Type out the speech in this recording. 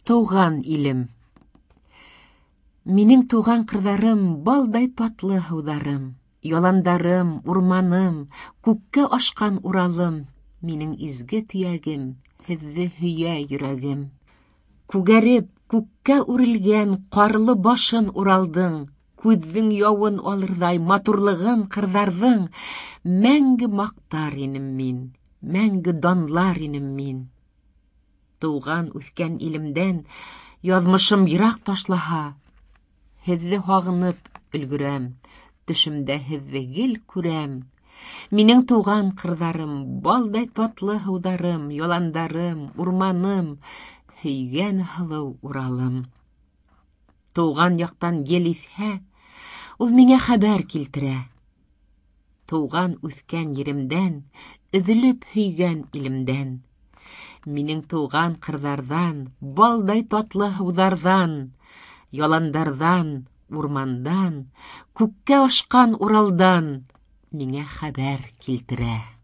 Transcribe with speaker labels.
Speaker 1: Туган илем. Минең туган кырдарым, балдай татлы һыуҙарым, яландарым, урманым, күккә ашҡан Уралым, минең изге төйәгем, һеҙҙе һөйә йөрәгем. Күгәреп, күккә үрелгән ҡарлы башын Уралдың, күҙҙең яуын алырҙай матурлығын ҡырҙарҙың, мәңге маҡтар инем мин, мәңге данлар инем мин. Туған үҫкән илемдән яҙмышым йыраҡ ташлаһа, һеҙҙе һағынып өлгөрәм, төшөмдә һеҙҙе гел күрәм. Минең туған ҡырҙарым, балдай татлы һыуҙарым, яландарым, урманым, һөйгән һылыу Уралым. Туған яҡтан ел иҫһә, ул миңә хәбәр килтерә. Туған үҫкән еремдән, өҙөлөп һөйгән илемдән. Минең туған ҡырҙарҙан, балдай татлы һыуҙарҙан, яландарҙан, урмандан, күккә ашҡан Уралдан миңә хәбәр килтерә.